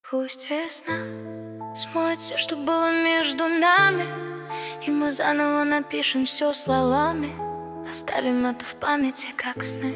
Пусть весна смоет все, что было между нами, и мы заново напишем все словами, оставим это в памяти, как сны.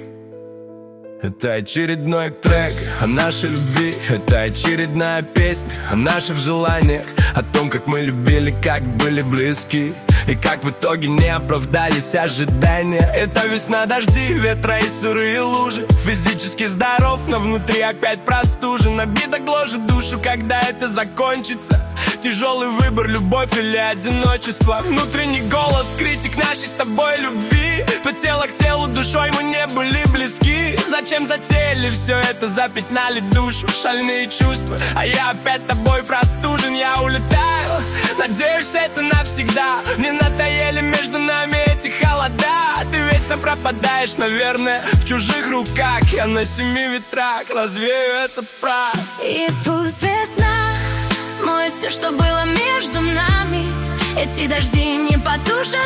Это очередной трек о нашей любви, это очередная песня о наших желаниях, о том, как мы любили, как были близки, и как в итоге не оправдались ожидания. Это весна, дожди, ветра и сырые лужи. Физически здоров, но внутри опять простужен. Обида гложет душу, когда это закончится. Тяжелый выбор, любовь или одиночество. Внутренний голос, критик нашей с тобой любви. По телу к телу, душой мы не были близки. Зачем затеяли все это, запятнали душу, шальные чувства, а я опять тобой простужен. Я улетаю, надеюсь, это навсегда. Мне надоели между нами эти холода. Ты вечно пропадаешь, наверное, в чужих руках. Я на 7 ветрах развею этот прах. И пусть весна смоет все, что было между нами. Эти дожди не потушат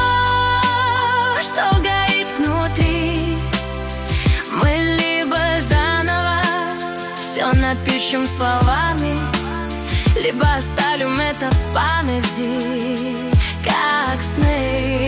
то, что горит внутри. Мы либо заново все напишем словами, либо оставим это в памяти, как сны.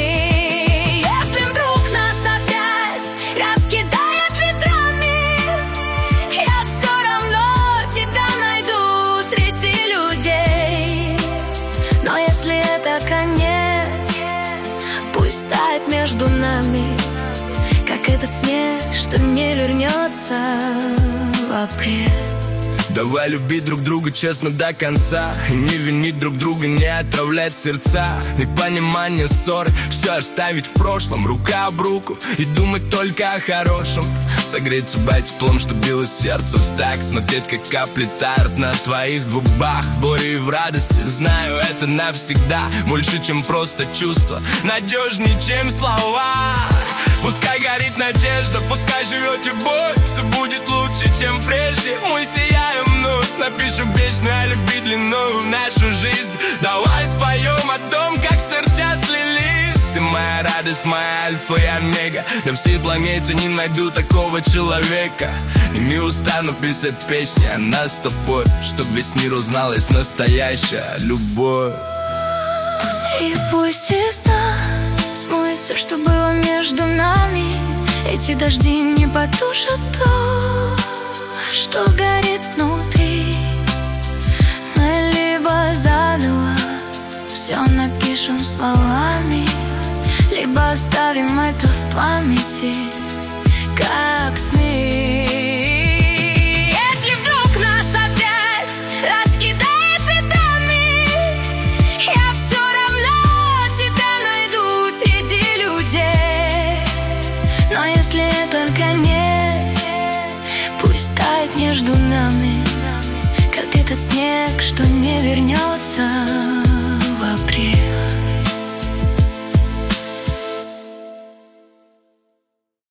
Если вдруг нас опять раскидает ветрами, я все равно тебя найду среди людей. Но если это конец, пусть тает между нами, как этот снег, что не вернется в апрель. Давай любить друг друга честно до конца, и не винить друг друга, не отравлять сердца. Непонимание, ссоры, все оставить в прошлом, рука об руку и думать только о хорошем. Согреть себя теплом, что билось сердце в стак, смотреть, как капли тают на твоих губах. В горе и в радости, знаю, это навсегда. Больше, чем просто чувства, надежнее, чем слова. Пускай горит надежда, пускай живет любовь. Все будет лучше, чем прежде. Мы сияем вновь, напишем песню о любви длиною в нашу жизнь. Давай споем о том, как сердца слились. Ты моя радость, моя альфа и омега. На всей планете не найду такого человека. И не устану писать песни о нас с тобой, чтоб весь мир узнал, есть настоящая любовь. И пусть весна смоет все, что было между нами. Эти дожди не потушат то, что горит внутри. Мы либо заново все напишем словами, либо оставим это в памяти, как сны. Если вдруг нас опять раскидает ветрами, я все равно тебя найду среди людей. Но если это конец, пусть тает между нами, как этот снег, что не вернется